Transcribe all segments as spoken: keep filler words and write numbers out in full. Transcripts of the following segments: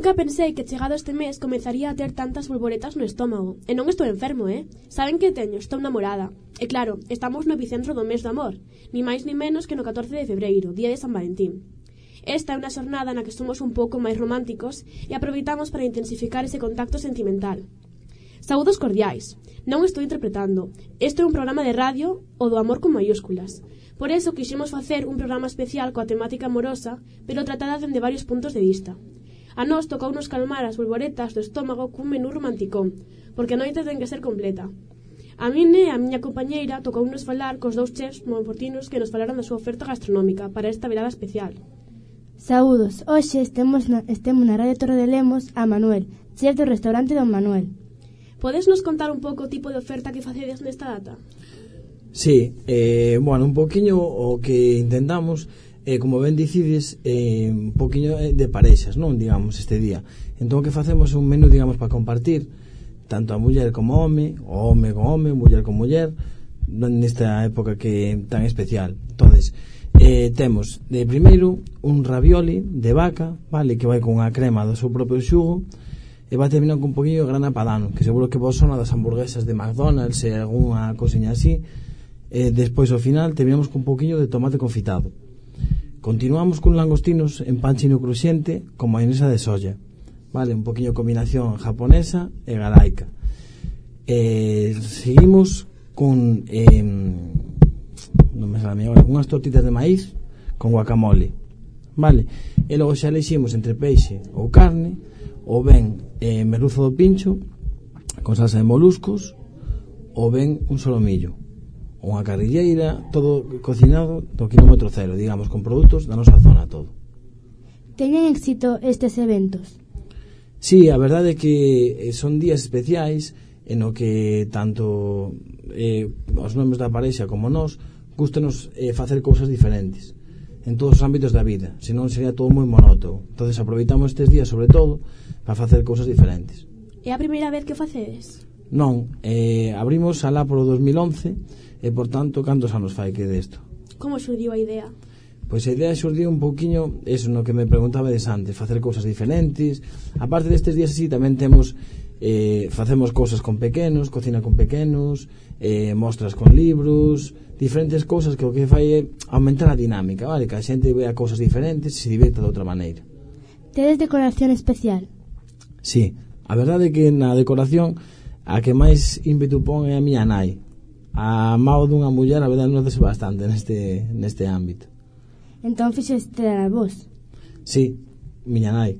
Nunca pensei que chegado este mes comenzaría a ter tantas bolboretas no estómago. E non estou enfermo, eh? Saben que teño? Estou namorada. E claro, estamos no epicentro do mes do amor. Ni máis ni menos que no catorce de febreiro, día de San Valentín. Esta é unha xornada na que somos un pouco máis románticos e aproveitamos para intensificar ese contacto sentimental. Saúdos cordiais. Non estou interpretando. Este é un programa de radio, o do amor con mayúsculas. Por eso quixemos facer un programa especial coa temática amorosa, pero tratada dende varios puntos de vista. A nós tocounos calmar as bolboretas do estómago cun menú romanticón, porque a noite ten que ser completa. A min e a miña compañeira tocounos falar cos dous chefs monfortinos que nos falaron da súa oferta gastronómica para esta velada especial. Saúdos, hoxe estemos na, estemos na Radio Torre de Lemos a Manuel, chef do restaurante Don Manuel. Podes nos contar un pouco o tipo de oferta que facedes nesta data? Sí, eh, bueno, un poquinho o que intentamos, eh, como ben dicides, eh, un poquinho de parexas, non, digamos, este día. Entón o que facemos é un menú, digamos, para compartir tanto a muller como o home, o home con home, muller con muller, nesta época que tan especial. Entonces, eh, temos de primeiro un ravioli de vaca, vale, que vai con unha crema do seu propio xugo, e vai terminar con un poquinho de grana padano, que seguro que vos sona das hamburguesas de McDonald's e algunha cosiña así. E despois ao final terminamos con un poquinho de tomate confitado. Continuamos con langostinos en pan chino cruxente con mayonesa de soya, vale, un poquinho de combinación japonesa e galaica. E seguimos con eh, non me sale agora, unhas tortitas de maíz con guacamole, vale, e logo xa eleximos entre peixe ou carne, ou ben eh, merluzo do pincho con salsa de moluscos, ou ben un solomillo, unha carrilleira, todo cocinado do kilómetro cero, digamos, con produtos da nosa zona todo. Teñen éxito estes eventos? Sí, a verdade é que son días especiais en o que tanto eh, os nomes da parexa como nós gustanos eh, facer cousas diferentes en todos os ámbitos da vida, senón sería todo moi monótono. Entonces aproveitamos estes días sobre todo para facer cousas diferentes. É a primeira vez que facedes? Non, eh, abrimos alá polo dos mil once e por tanto cantos anos fai que desto. Como surdiu a idea? Pois a idea surdiu un pouquiño eso no que me preguntabades antes, facer cousas diferentes. Aparte destes días así tamén temos eh, facemos cousas con pequenos, cocina con pequenos, eh, mostras con libros, diferentes cousas que o que fai é aumentar a dinámica, vale, que a xente vea cousas diferentes e se divirta de outra maneira. Tedes decoración especial? Sí, a verdade é que na decoración a que máis ímpetu pon é a miña nai. A mao dunha muller a verdade notase bastante neste, neste ámbito. Entón fixeste a vos? Sí, miña nai.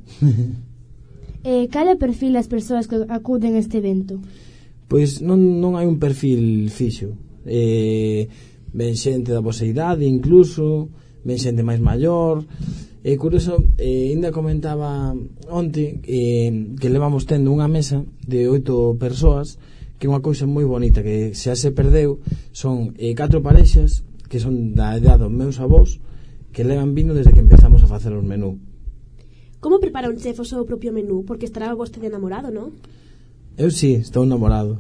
E cal é o perfil das persoas que acuden a este evento? Pois non, non hai un perfil fixo. Eh, ven xente da vosa idade incluso, ven xente máis maior. E curioso, eh, ainda comentaba onte eh, que levamos tendo unha mesa de oito persoas, que é unha cousa moi bonita que xa se perdeu. Son eh, catro parexas que son da idade dos meus avós, que levan vindo desde que empezamos a facer os menú. Como prepara un chef o seu propio menú? Porque estará vostede enamorado, non? Eu sí, estou enamorado.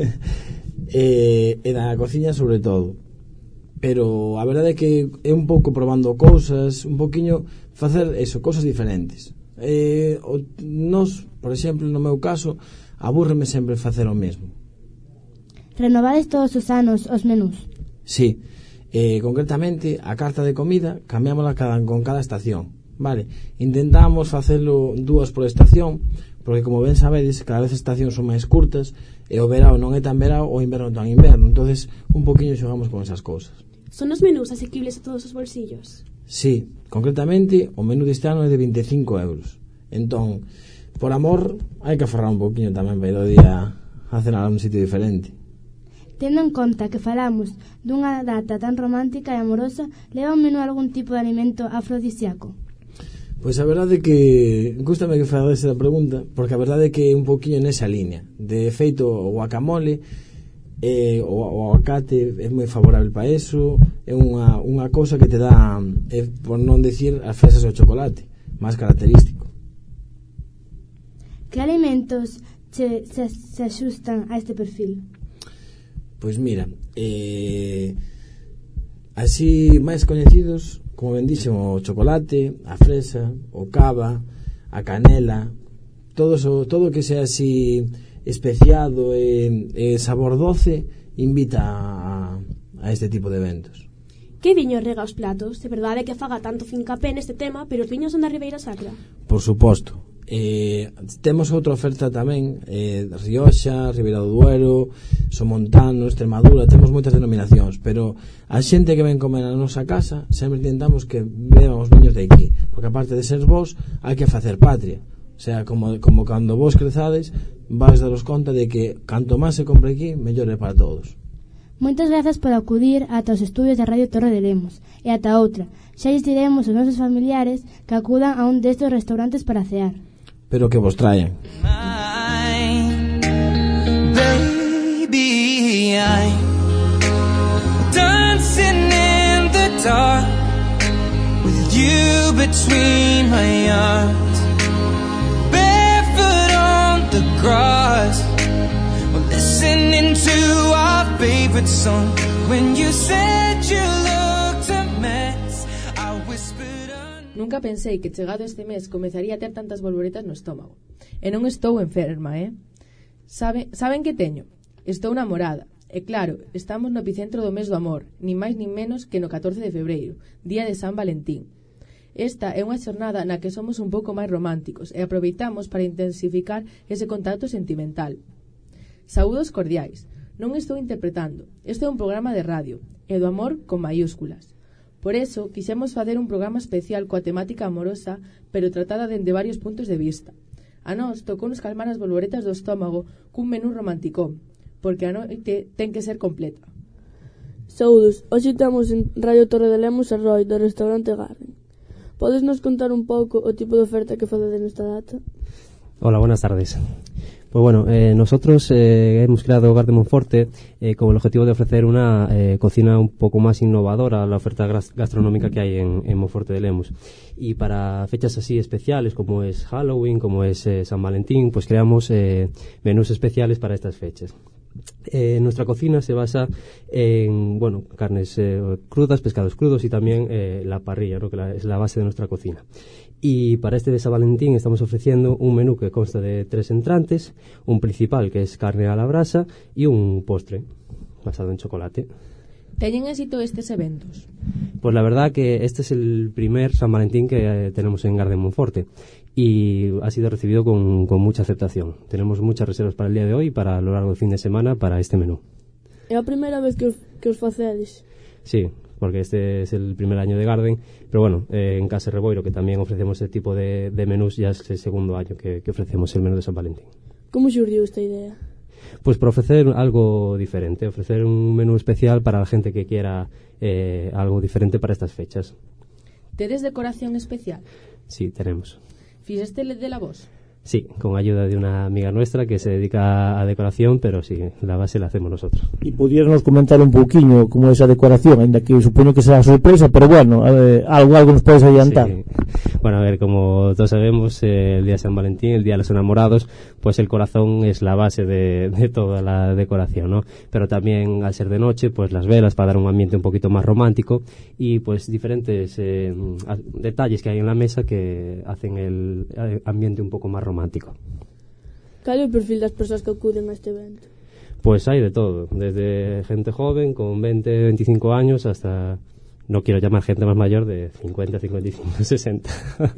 e, e da cociña sobre todo. Pero a verdade é que é un pouco probando cousas, un poquinho facer eso, cousas diferentes. Eh, o, nos, por exemplo, no meu caso, abúrreme sempre facer o mesmo. Renovades todos os anos os menús? Sí, eh, concretamente a carta de comida cambiámola cada, con cada estación, vale? Intentamos facelo dúas por estación, porque como ben sabedes, cada vez as estacións son máis curtas e o verao non é tan verao, o inverno tan inverno, entonces un poquinho xogamos con esas cousas. Son os menús asequibles a todos os bolsillos? Sí, concretamente o menú deste ano é de vinte e cinco euros. Entón, por amor, hai que aforrar un poquinho tamén para ir o día a cenar a un sitio diferente. Tendo en conta que falamos dunha data tan romántica e amorosa, leva un menú algún tipo de alimento afrodisíaco? Pois a verdade é que gústame que fagades a pregunta, porque a verdade é que é un poquinho nesa línea. De feito, o guacamole eh, o, o aguacate é moi favorable para eso, é unha, unha cousa que te dá, eh, por non decir as fresas ao chocolate, máis característico. Que alimentos che, se, se axustan a este perfil? Pois mira, eh, así máis coñecidos, como ben dixen, o chocolate, a fresa, o cava, a canela, todo eso, todo que sea así especiado e, e sabor doce invita a, a este tipo de eventos. Que viño rega os platos? De verdade que faga tanto fincapé neste tema, pero os viños son da Ribeira Sacra. Por suposto. Eh, temos outra oferta tamén, eh, Rioxa, Ribeira do Duero, Somontano, Extremadura, temos moitas denominacións, pero a xente que ven comer a nosa casa sempre intentamos que beban os viños de aquí, porque aparte de ser vos hai que facer patria, o sea, como, como cando vos crezades vais daros conta de que canto máis se compre aquí, mellor é para todos. Moitas grazas por acudir ata os estudios da Radio Torre de Lemos e ata outra, xa lles diremos aos nosos familiares que acudan a un destes restaurantes para cear. Pero que vos traen. Baby, I'm dancing in the dark with you between my arms, barefoot on the grass, we're listening to our favorite song. When you said you looked a mess, I whispered on... Nunca pensei que chegado este mes comezaría a ter tantas bolboretas no estómago. E non estou enferma, eh? Sabe, saben que teño? Estou namorada. E claro, estamos no epicentro do mes do amor, nin máis nin menos que no catorce de febreiro, día de San Valentín. Esta é unha xornada na que somos un pouco máis románticos e aproveitamos para intensificar ese contacto sentimental. Saúdos cordiais. Non estou interpretando. Este é un programa de radio, e do amor con mayúsculas. Por eso, quixemos facer un programa especial coa temática amorosa, pero tratada dende varios puntos de vista. A nós tocou nos calmar as bolboretas do estómago cun menú romanticón, porque a noite ten que ser completa. Saúdos, hoxe temos en Radio Torre de Lemos a Roy do restaurante Garden. Podes nos contar un pouco o tipo de oferta que facedes nesta data? Hola, buenas tardes. Pues bueno, eh, nosotros eh, hemos creado Garden Monforte eh, con el objetivo de ofrecer una eh, cocina un poco más innovadora a la oferta gastronómica que hay en, en Monforte de Lemos. Y para fechas así especiales como es Halloween, como es eh, San Valentín, pues creamos eh, menús especiales para estas fechas. Eh, nuestra cocina se basa en bueno carnes eh, crudas, pescados crudos y también eh, la parrilla, ¿no? que la, es la base de nuestra cocina. Y para este de San Valentín estamos ofreciendo un menú que consta de tres entrantes, un principal que es carne a la brasa y un postre basado en chocolate. ¿Teñen éxito estes eventos? Pues la verdad que este es el primer San Valentín que eh, tenemos en Garden Monforte y ha sido recibido con, con mucha aceptación. Tenemos muchas reservas para el día de hoy y para a lo largo del fin de semana para este menú. É a primeira vez que os, que os facedes? Sí, porque este es el primer año de Garden, pero bueno, eh, en Casa Reboiro, que también ofrecemos ese tipo de, de menús, ya es el segundo año que, que ofrecemos el menú de San Valentín. Como xurdiu esta idea? Pues para ofrecer algo diferente, ofrecer un menú especial para la gente que quiera eh, algo diferente para estas fechas. ¿Tedes decoración especial? Sí, tenemos. ¿Fixeste de la voz? Sí, con ayuda de una amiga nuestra que se dedica a decoración, pero sí, la base la hacemos nosotros. E podíanos comentar un pouquiño como esa decoración, ainda que supoño que será sorpresa, pero bueno, eh, algo algo nos podes adiantar. Sí. Bueno, a ver, como todos sabemos, eh, el día de San Valentín, el día de los enamorados, pues el corazón es la base de, de toda la decoración, ¿no? Pero también al ser de noche, pues las velas para dar un ambiente un poquito más romántico y pues diferentes eh, detalles que hay en la mesa que hacen el ambiente un poco más romántico. romántico. Cal é o perfil das persoas que acuden a este evento? Pues hay de todo, desde gente joven con veinte, veinticinco años hasta, no quiero llamar gente más mayor, de cincuenta, cincuenta y cinco, sesenta.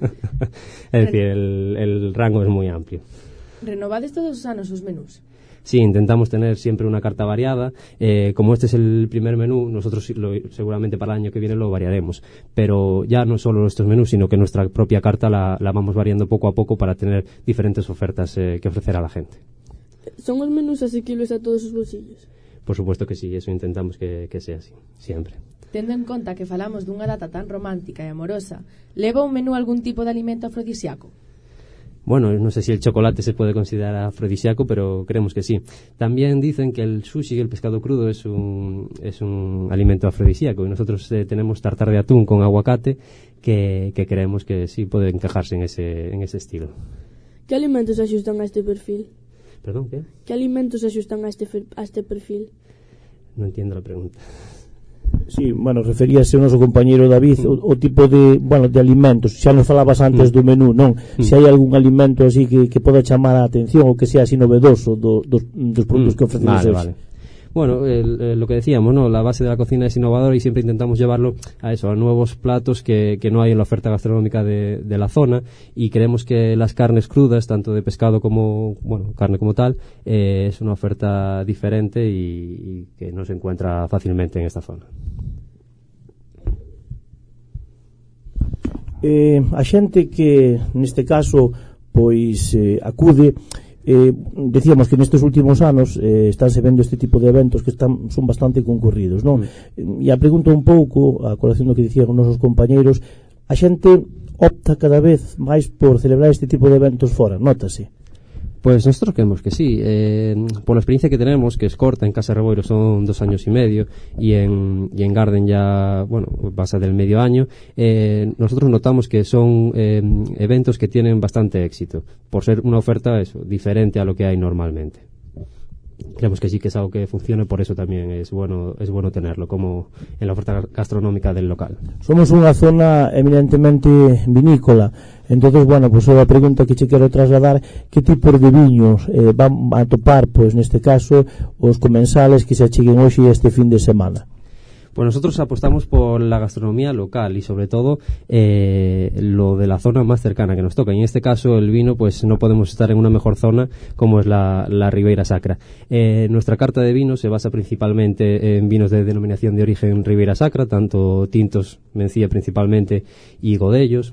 Es decir, el, el rango es muy amplio. ¿Renovades todos os anos os menús? Sí, intentamos tener siempre una carta variada. Eh, como este es el primer menú, nosotros lo, seguramente para el año que viene lo variaremos. Pero ya no solo nuestros menús, sino que nuestra propia carta la, la vamos variando poco a poco para tener diferentes ofertas eh, que ofrecer a la gente. ¿Son os menús asequibles a todos os bolsillos? Por supuesto que sí, eso intentamos que, que sea así, siempre. Tendo en conta que falamos dunha data tan romántica e amorosa, leva un menú algún tipo de alimento afrodisíaco? Bueno, no sé si el chocolate se puede considerar afrodisíaco, pero creemos que sí. También dicen que el sushi, el pescado crudo, es un, es un alimento afrodisíaco. Y nosotros eh, tenemos tartar de atún con aguacate, que, que creemos que sí puede encajarse en ese, en ese estilo. ¿Qué alimentos axustan a este perfil? ¿Perdón, qué? ¿Qué alimentos axustan a este, a este perfil? No entiendo la pregunta. Sí, bueno, referíase o noso compañeiro David mm. o, o tipo de, bueno, de alimentos. Xa nos falabas antes mm. do menú, non? Mm. Se hai algún alimento así que, que poda chamar a atención ou que sea así novedoso do, dos, dos produtos mm. que ofrecemos. Vale, vale. Bueno, el, el, lo que decíamos, ¿no? La base de la cocina es innovadora y siempre intentamos llevarlo a eso, a nuevos platos que, que no hay en la oferta gastronómica de, de la zona, y creemos que las carnes crudas, tanto de pescado como, bueno, carne como tal, eh, es una oferta diferente y, y que no se encuentra fácilmente en esta zona. Eh, a xente que neste caso pois eh, acude, Eh, decíamos que nestes últimos anos eh, estánse vendo este tipo de eventos que están, son bastante concurridos, non? Mm. E a pregunta un pouco, a colación do que dicían os nosos compañeiros, a xente opta cada vez máis por celebrar este tipo de eventos fora, nótase? Pues nosotros creemos que sí. Eh, por la experiencia que tenemos, que es corta, en Casa Reboiro son dos años y medio, y en, y en Garden ya, bueno, pasa del medio año, eh, nosotros notamos que son eh, eventos que tienen bastante éxito, por ser una oferta eso, diferente a lo que hay normalmente. Creemos que sí que es algo que funcione, por eso también es bueno es bueno tenerlo como en la oferta gastronómica del local. Somos unha zona eminentemente vinícola, entonces, bueno, pues a pregunta que che quero trasladar, que tipos de viños eh, van a topar, pues neste caso, os comensales que se acheguen hoxe este fin de semana? Pues nosotros apostamos por la gastronomía local y sobre todo eh, lo de la zona más cercana que nos toca. Y en este caso el vino, pues no podemos estar en una mejor zona como es la, la Ribeira Sacra. Eh, nuestra carta de vino se basa principalmente en vinos de denominación de origen Ribeira Sacra, tanto tintos, mencía principalmente, y godellos.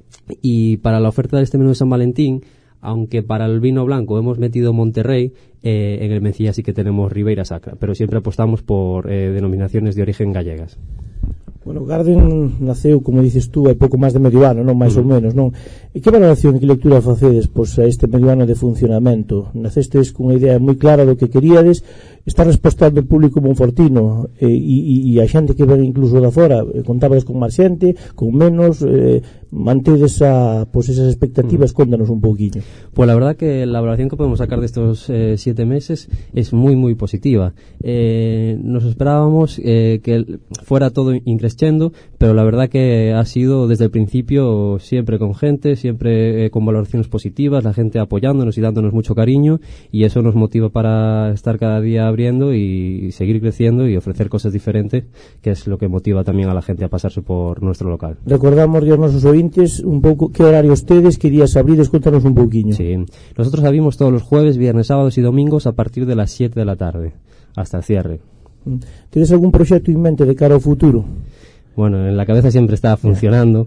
Y para la oferta de este menú de San Valentín, aunque para el vino blanco hemos metido Monterrey, eh, en el Mencía sí que tenemos Ribeira Sacra, pero siempre apostamos por eh, denominaciones de origen gallegas. Bueno, Garden naceu, como dices tú, hai pouco máis de medio ano, non? Mais uh-huh. ou menos, non? E que valoración e que lectura facedes pois, a este medio ano de funcionamento? Nacestes cunha idea moi clara do que queríades, está respostando o público monfortino e, e, e a xente que ven incluso da fora, eh, contabades con máis xente, con menos, eh, mantedes a, pues, esas expectativas, uh-huh. Contanos un pouquiño. Pues la verdad que la valoración que podemos sacar de estos eh, siete meses es muy muy positiva. Eh, nos esperábamos eh, que fuera todo increciendo, pero la verdad que ha sido desde el principio siempre con gente, siempre eh, con valoraciones positivas, la gente apoyándonos y dándonos mucho cariño, y eso nos motiva para estar cada día abriendo y seguir creciendo y ofrecer cosas diferentes, que es lo que motiva también a la gente a pasarse por nuestro local. Recordamos a nosos ointes un pouco que horarios tedes, que días abrides, contanos un pouquiño. Sí, nosotros abrimos todos los jueves, viernes, sábados y domingos a partir de las siete de la tarde hasta el cierre. ¿Tienes algún proyecto en mente de cara ao futuro? Bueno, en la cabeza siempre está funcionando,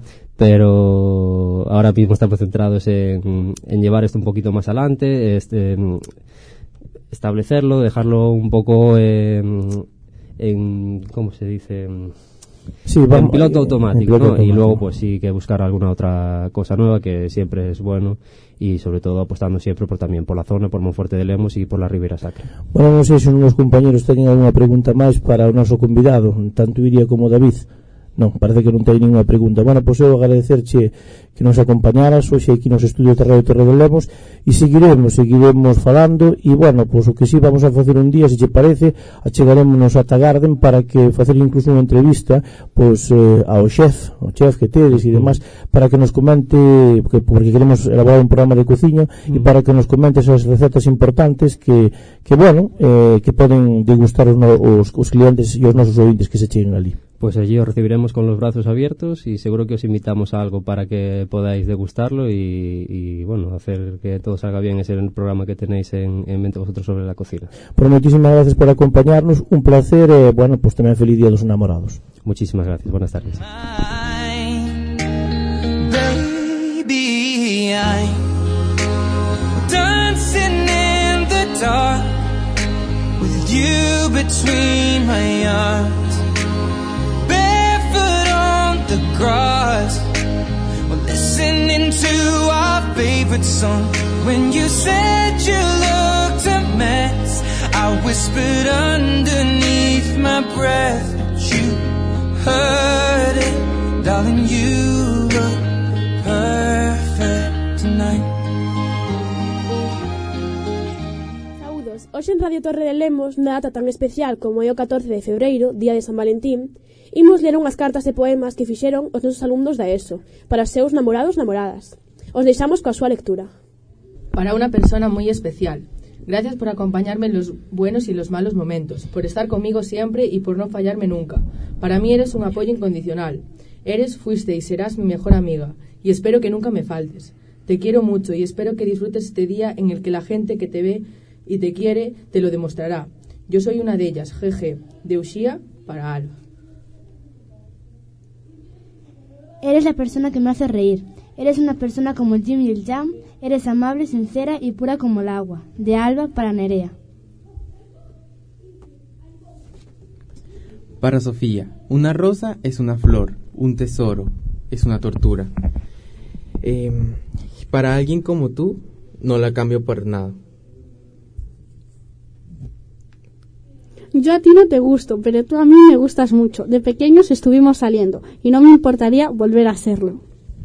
pero ahora mismo estamos centrados en, en llevar esto un poquito más adelante, este, en establecerlo, dejarlo un poco en, en ¿cómo se dice? Sí, vamos, en piloto automático, en piloto ¿no? automático. Y luego pues sí que buscar alguna otra cosa nueva, que siempre es bueno, y sobre todo apostando siempre por también por la zona, por Monforte de Lemos y por la Ribeira Sacra. Bueno, non sei se os meus compañeros teñen alguna pregunta máis para o noso convidado, tanto Iria como David. Non, parece que non ten ninguna pregunta. Bueno, pois eu agradecerche que nos acompañaras hoxe aquí nos estudios de Radio Torre de Lemos, e seguiremos, seguiremos falando, e bueno, pois o que si sí vamos a facer un día, se che parece, achegarémonos ata Garden para que facer incluso unha entrevista pois eh, ao chef, ao chef que tedes e demás, para que nos comente, porque, porque queremos elaborar un programa de cociña, mm. e para que nos comente esas recetas importantes que, que bueno, eh, que poden degustar os, os, os clientes e os nosos ointes que se cheguen ali. Pues allí os recibiremos con los brazos abiertos y seguro que os invitamos a algo para que podáis degustarlo y, y bueno, hacer que todo salga bien. Ese es el programa que tenéis en, en mente vosotros sobre la cocina. Pues muchísimas gracias por acompañarnos, un placer, eh, bueno, pues también feliz día a los enamorados. Muchísimas gracias, buenas tardes. Baby, I'm dancing in the dark with you between my arms, the grass, we're listening to our favorite song. When you said you looked a mess, I whispered underneath my breath, but you heard it, darling, you look perfect tonight. Hoxe en Radio Torre de Lemos, na data tan especial como é o catorce de febreiro, día de San Valentín, imos ler unhas cartas de poemas que fixeron os nosos alumnos da ESO para os seus namorados namoradas. Os deixamos coa súa lectura. Para una persona muy especial. Gracias por acompañarme en los buenos y los malos momentos, por estar conmigo siempre y por no fallarme nunca. Para mí eres un apoyo incondicional. Eres, fuiste y serás mi mejor amiga, y espero que nunca me faltes. Te quiero mucho y espero que disfrutes este día en el que la gente que te ve y te quiere te lo demostrará. Yo soy una de ellas, jeje, de Uxía para Alba. Eres la persona que me hace reír. Eres una persona como el Jim y el Jam. Eres amable, sincera y pura como el agua. De Alba para Nerea. Para Sofía, una rosa es una flor, un tesoro, es una tortura. Eh, para alguien como tú, no la cambio por nada. Yo a ti no te gusto, pero tú a mí me gustas mucho. De pequeños estuvimos saliendo y no me importaría volver a serlo.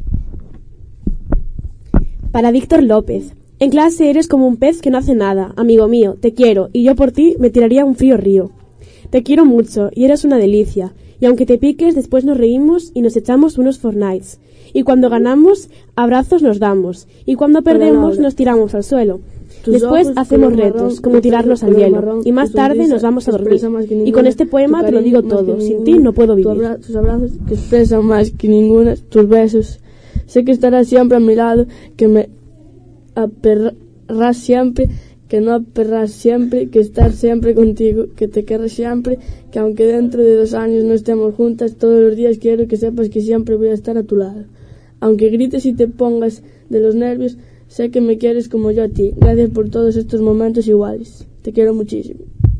Para Víctor López. En clase eres como un pez que no hace nada. Amigo mío, te quiero y yo por ti me tiraría a un frío río. Te quiero mucho y eres una delicia. Y aunque te piques, después nos reímos y nos echamos unos Fortnites. Y cuando ganamos, abrazos nos damos. Y cuando perdemos, nos tiramos al suelo. Después hacemos retos, como tirarnos al hielo. Y más tarde nos vamos a dormir. Y con este poema te lo digo todo. Sin ti no puedo vivir. Tus abrazos que expresan más que ninguna, tus besos. Sé que estarás siempre a mi lado, que me aperrás siempre, que no aperrás siempre, que estar siempre contigo, que te querré siempre, que aunque dentro de dos años no estemos juntas, todos los días quiero que sepas que siempre voy a estar a tu lado. Aunque grites y te pongas de los nervios, sé que me quieres como yo a ti. Gracias por todos estos momentos iguales. Te quiero muchísimo.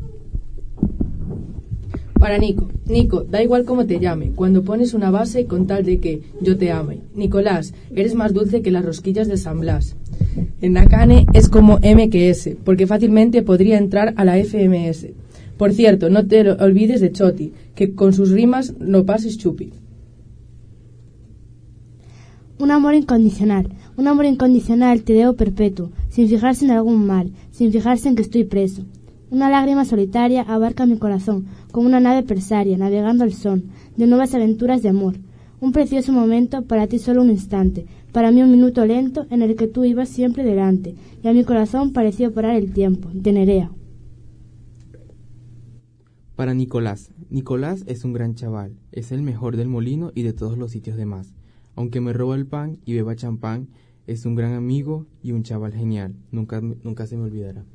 Para Nico. Nico, da igual cómo te llame, cuando pones una base con tal de que yo te ame. Nicolás, eres más dulce que las rosquillas de San Blas. En Nakane es como M que S, porque fácilmente podría entrar a la F M S. Por cierto, no te olvides de Choti, que con sus rimas no pases chupi. Un amor incondicional. Un amor incondicional te debo perpetuo, sin fijarse en algún mal, sin fijarse en que estoy preso. Una lágrima solitaria abarca mi corazón, como una nave persaria navegando al son de nuevas aventuras de amor. Un precioso momento, para ti solo un instante, para mí un minuto lento en el que tú ibas siempre delante, y a mi corazón pareció parar el tiempo. De Nerea. Para Nicolás. Nicolás es un gran chaval, es el mejor del molino y de todos los sitios demás. Aunque me roba el pan y beba champán, es un gran amigo y un chaval genial. Nunca, nunca se me olvidará.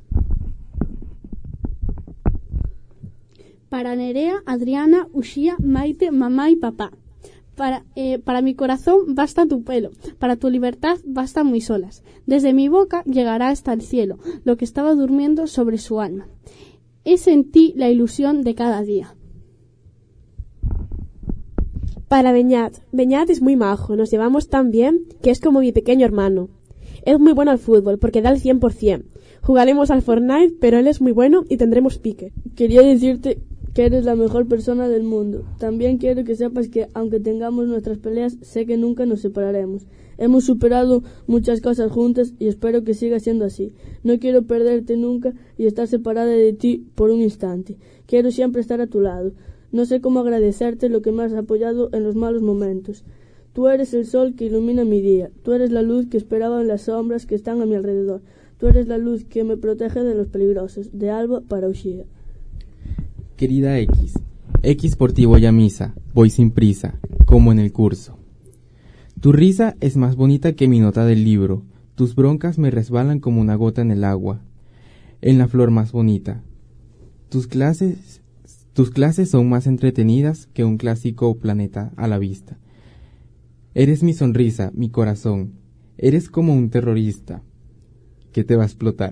Para Nerea, Adriana, Uxía, Maite, mamá y papá. Para, eh, para mi corazón basta tu pelo, para tu libertad bastan mis olas. Desde mi boca llegará hasta el cielo lo que estaba durmiendo sobre su alma. Es en ti la ilusión de cada día. Para Beñat. Beñat es muy majo, nos llevamos tan bien que es como mi pequeño hermano. Es muy bueno al fútbol porque da el cien por cien. Jugaremos al Fortnite, pero él es muy bueno y tendremos pique. Quería decirte que eres la mejor persona del mundo. También quiero que sepas que, aunque tengamos nuestras peleas, sé que nunca nos separaremos. Hemos superado muchas cosas juntas y espero que siga siendo así. No quiero perderte nunca y estar separada de ti por un instante. Quiero siempre estar a tu lado. No sé cómo agradecerte lo que me has apoyado en los malos momentos. Tú eres el sol que ilumina mi día. Tú eres la luz que esperaba en las sombras que están a mi alrededor. Tú eres la luz que me protege de los peligrosos. De Alba para Uxía. Querida X, X por ti voy a misa, voy sin prisa, como en el curso. Tu risa es más bonita que mi nota del libro, tus broncas me resbalan como una gota en el agua, en la flor más bonita. Tus clases, tus clases son más entretenidas que un clásico planeta a la vista. Eres mi sonrisa, mi corazón, eres como un terrorista que te va a explotar.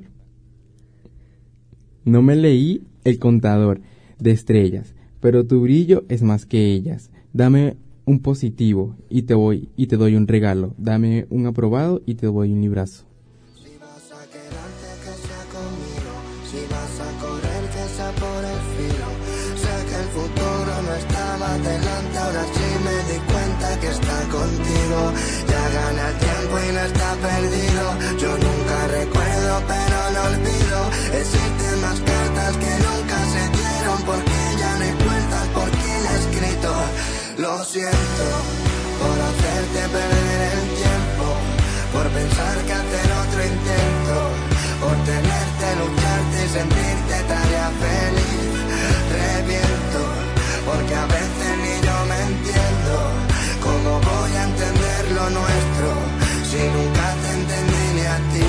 No me leí el contador de estrellas, pero tu brillo es más que ellas. Dame un positivo y te voy y te doy un regalo. Dame un aprobado y te doy un librazo. Si vas a quedarte que sea conmigo, si vas a correr que sea por el filo. Sé que el futuro no estaba delante, ahora sí me di cuenta que está contigo. Ya gana el tiempo y no está perdido. Yo nunca recuerdo pero no olvido. Existe más Lo siento por hacerte perder el tiempo, por pensar que hacer otro intento, por tenerte, lucharte y sentirte tarea feliz. Reviento, porque a veces ni yo me entiendo. ¿Cómo voy a entender lo nuestro si nunca te entendí ni a ti?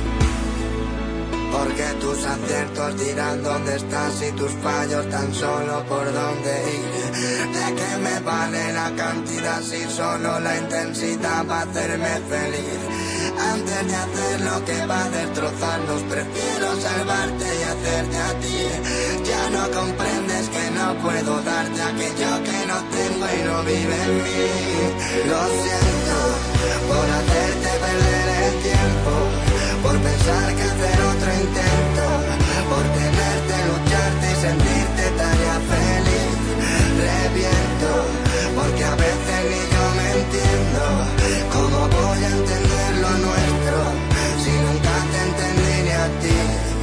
Porque tus aciertos dirán dónde estás y tus fallos tan solo por dónde ir. ¿De qué me vale la cantidad si solo la intensidad va a hacerme feliz? Antes de hacer lo que va a destrozarnos, prefiero salvarte y hacerte a ti. Ya no comprendes que no puedo darte aquello que no tengo y no vive en mí. Lo siento por hacerte perder el tiempo, por pensar que hacer otro intento, por tenerte, lucharte y sentirte tarea feliz. Reviento, porque a veces ni yo me entiendo. ¿Cómo voy a entender lo nuestro si nunca te entendí ni a ti?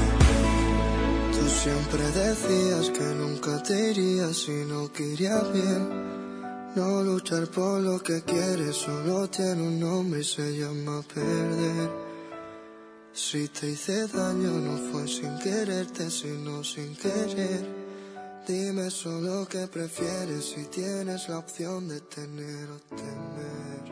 Tú siempre decías que nunca te irías si no querías bien. No luchar por lo que quieres solo tiene un nombre y se llama perder. Si te hice daño no fue sin quererte, sino sin querer. Dime solo qué prefieres si tienes la opción de tener o temer.